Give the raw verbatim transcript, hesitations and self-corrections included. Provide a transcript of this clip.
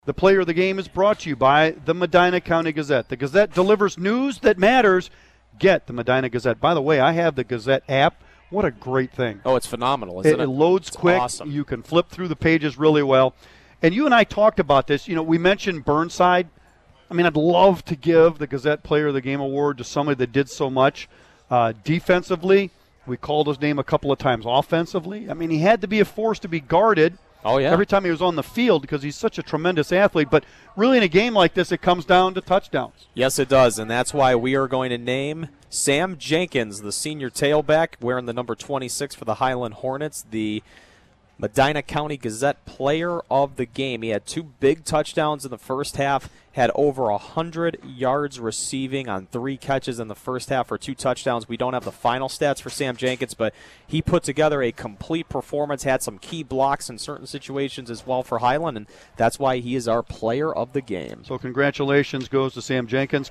The Player of the Game is brought to you by the Medina County Gazette. The Gazette delivers news that matters. Get the Medina Gazette. By the way, I have the Gazette app. What a great thing. Oh, it's phenomenal, isn't it? It, it loads it's quick. Awesome. You can flip through the pages really well. And you and I talked about this. You know, we mentioned Burnside. I mean, I'd love to give the Gazette Player of the Game award to somebody that did so much. Uh, defensively, we called his name a couple of times. Offensively, I mean, he had to be a force to be guarded. Oh, yeah. Every time he was on the field because he's such a tremendous athlete. But really in a game like this, it comes down to touchdowns. Yes, it does, and that's why we are going to name Sam Jenkins, the senior tailback, wearing the number twenty-six for the Highland Hornets, the Medina County Gazette Player of the Game. He had two big touchdowns in the first half, had over one hundred yards receiving on three catches in the first half for two touchdowns. We don't have the final stats for Sam Jenkins, but he put together a complete performance, had some key blocks in certain situations as well for Highland, and that's why he is our Player of the Game. So congratulations goes to Sam Jenkins.